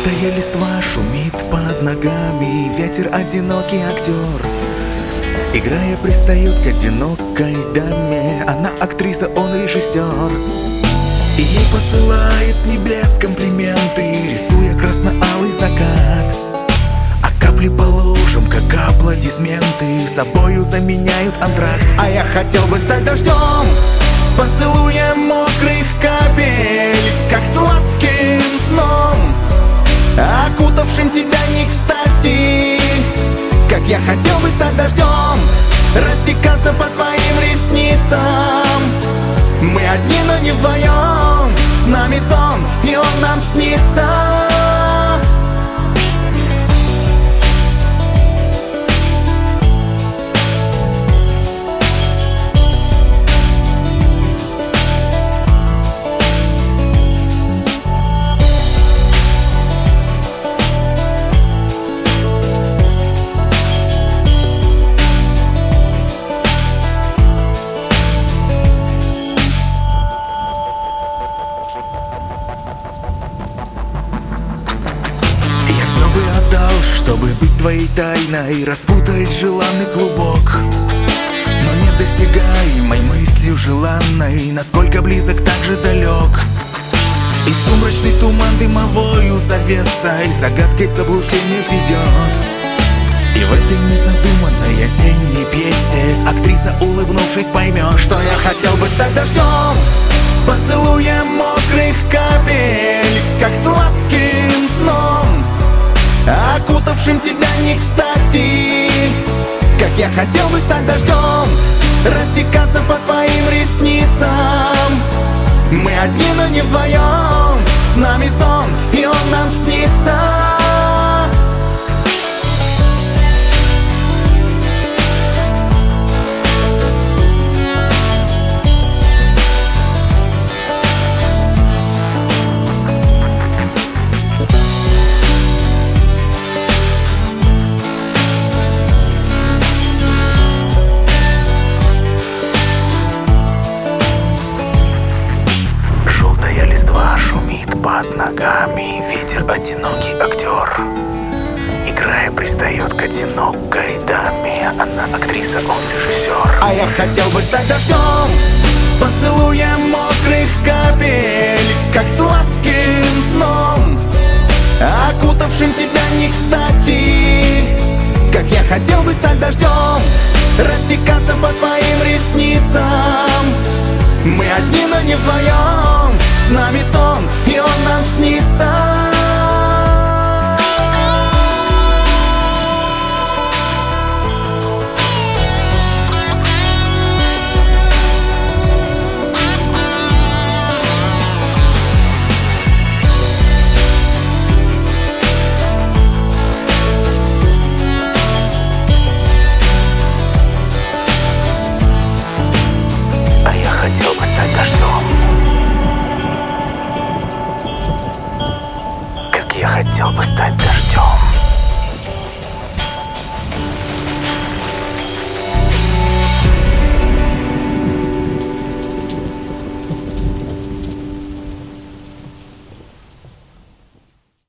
Желтая листва шумит под ногами, ветер одинокий актер. Играя, пристает к одинокой даме. Она актриса, он режиссер. И ей посылает с небес комплименты, рисуя красно-алый закат. А капли по лужам, как аплодисменты, собою заменяют антракт. А я хотел бы стать дождем, поцелуем мокрых капель, как сладким сном, окутавшим тебя не кстати. Как я хотел бы стать дождем, растекаться по твоим ресницам. Мы одни, но не вдвоем, с нами сон, и он нам снится. Чтобы быть твоей тайной, распутать желанный клубок, но недосягаемой мыслью желанной, насколько близок, так же далек. И сумрачный туман дымовою завесой, загадкой в заблуждение ведет. И в этой незадуманной осенней пьесе актриса, улыбнувшись, поймет, что я хотел бы стать дождем, поцелуем мокрых капель, как сладким сном, окутавшим тебя не кстати. Как я хотел бы стать дождем, растекаться по твоим ресницам. Мы одни, но не вдвоем, с нами сон, и он нам снится. Под ногами ветер, одинокий актер. Играя, пристает к одинокой даме. Она актриса, он режиссер. А я хотел бы стать дождем, поцелуем мокрых капель, как сладким сном, окутавшим тебя не кстати. Как я хотел бы стать дождем, растекаться по твоим ресницам. Мы одни, но не вдвоем, с нами сон, и он нам снится. А я хотел бы стать дождем. Я хотел бы стать